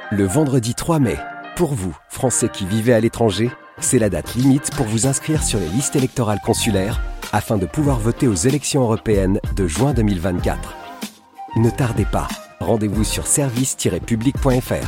Le vendredi 3 mai, pour vous, Français qui vivez à l'étranger, c'est la date limite pour vous inscrire sur les listes électorales consulaires afin de pouvoir voter aux élections européennes de juin 2024. Ne tardez pas, rendez-vous sur service-public.fr.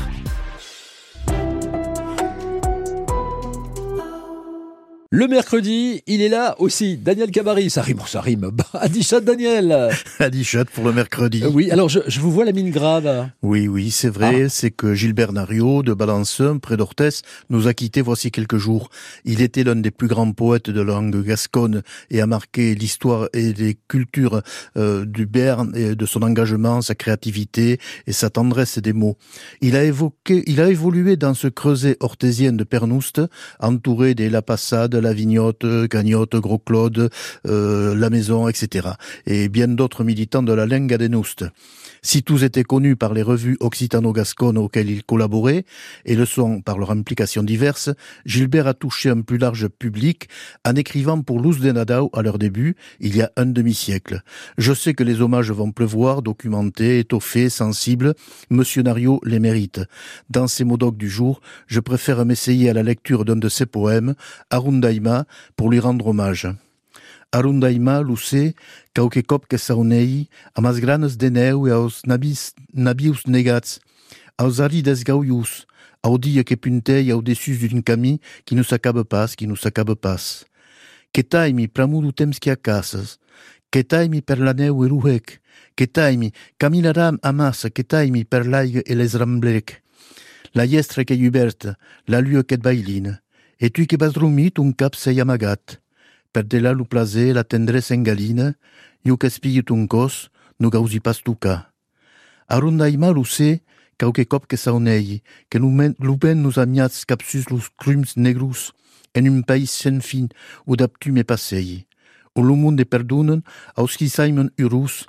Le mercredi, il est là aussi, Daniel Cabaret. Ça rime. Adichat Daniel. Adichat pour le mercredi. Oui, alors je vous vois la mine grave. Oui, c'est vrai. C'est que Gilbert Nario de Balançon, près d'Orthès, nous a quittés voici quelques jours. Il était l'un des plus grands poètes de langue gasconne et a marqué l'histoire et les cultures du Béarn et de son engagement, sa créativité et sa tendresse des mots. Il a évolué dans ce creuset orthésien de Pernouste, entouré des La Passade, La Vignotte, Cagnotte, Gros Claude, La Maison, etc. et bien d'autres militants de la langue adénouste. Si tous étaient connus par les revues occitano-gasconnes auxquelles ils collaboraient, et le sont par leur implication diverse, Gilbert a touché un plus large public en écrivant pour Luz de Nadao à leur début, il y a un demi-siècle. Je sais que les hommages vont pleuvoir, documentés, étoffés, sensibles. Monsieur Nario les mérite. Dans ces mots d'oc du jour, je préfère m'essayer à la lecture d'un de ses poèmes, Arundaima, pour lui rendre hommage. Arundaima luce, cauque cop que saunei, amas granes de neu e aos nabius negats, aos arides gauius, au dia que puntei au-dessus d'une camille qui nous s'accabe pas. Que taimi pramu du temps qui acasses, que taimi per la neu e ruhec, que taimi caminaram amas, que taimi per l'aigua e les ramblec. La iestre que Hubert, la lue que bailine, et tu que vas rumit un cap se amagat. Per de là lu plaser, la tendresse engaline, iu que espigui ton cos, no gausi pas tuca. Arundaima luce, cauque cop que saunei, que luben nos amiats capsus lus crums negrus, en un país sen fin, où d'aptu me passei. O lu monde perdunen, aus qui saimen urus.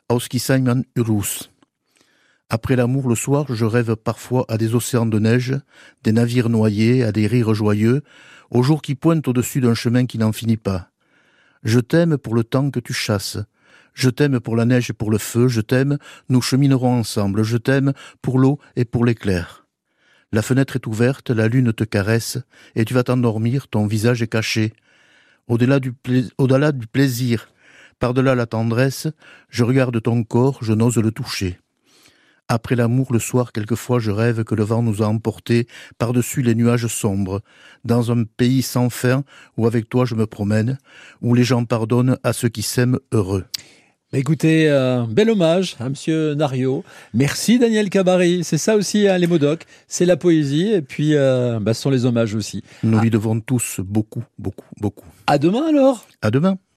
Après l'amour le soir, je rêve parfois à des océans de neige, des navires noyés, à des rires joyeux, au jour qui pointe au-dessus d'un chemin qui n'en finit pas. Je t'aime pour le temps que tu chasses. Je t'aime pour la neige et pour le feu. Je t'aime, nous cheminerons ensemble. Je t'aime pour l'eau et pour l'éclair. La fenêtre est ouverte, la lune te caresse, et tu vas t'endormir, ton visage est caché. Au-delà du plaisir, par-delà la tendresse, je regarde ton corps, je n'ose le toucher. Après l'amour, le soir, quelquefois, je rêve que le vent nous a emportés par-dessus les nuages sombres, dans un pays sans fin où avec toi je me promène, où les gens pardonnent à ceux qui s'aiment heureux. Écoutez, bel hommage à Monsieur Nario. Merci Daniel Cabaret. C'est ça aussi, les mots d'oc. C'est la poésie et puis ce sont les hommages aussi. Nous lui devons tous beaucoup. À demain alors. À demain.